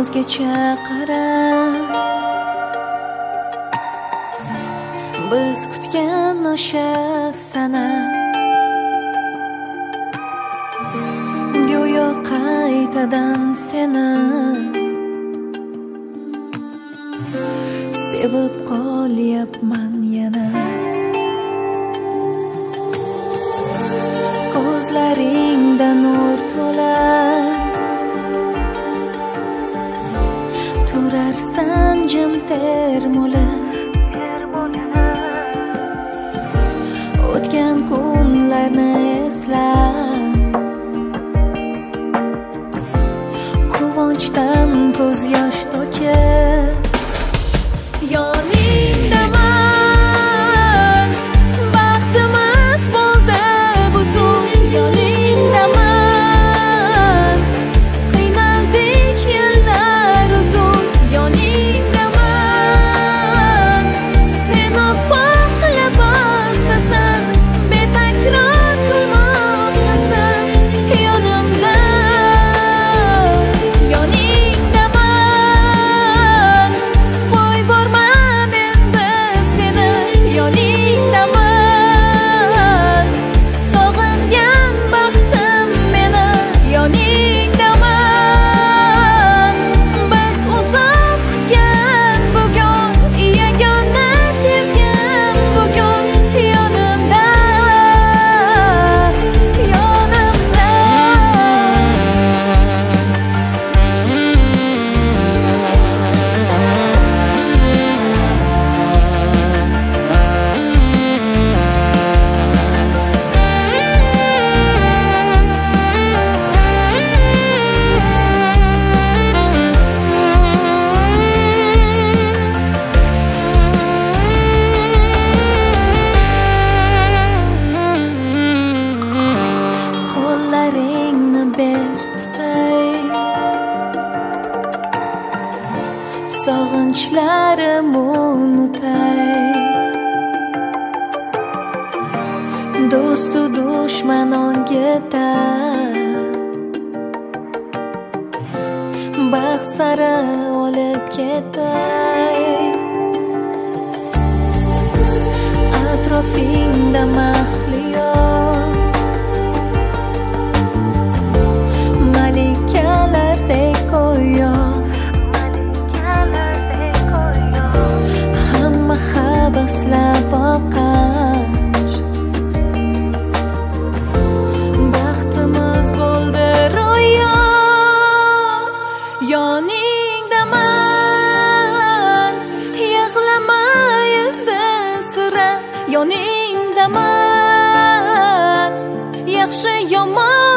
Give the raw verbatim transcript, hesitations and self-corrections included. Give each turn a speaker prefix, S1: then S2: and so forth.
S1: ko'zgacha qarab biz kutgan o'sha sana go'yo qaytadan seni sevib qolyapman yana. Ko'zlaringda nur to'la turarsan jim termulib o'tgan kunlarni eslab quvonchdan ko'z yosh to'kib yoningdaman, baxtimiz bo'ldi butun yoningdaman, qiynaldik yillar uzun yoningdaman, sen oppoq libosdasan, betakror kulmoqdasan yonimda yoningdaman, qo'y borma menda seni yoningdaman, sog'ingan baxtim meni yoningdaman, biz uzoq kutgan bugun yagona sevgim bugun yonimda yonimda. Qo'llaringni ber tutay, sog'inchlarim unutay, do'stu dushman ongidan baxt sari olib ketay, atrofingda mahliyo malikalardek go'yo, hamma havaslab oqar, baxtimiz bo'ldi ro'yo yoningdaman, yig'lamaydi sira yoningdaman, yaxshi yomon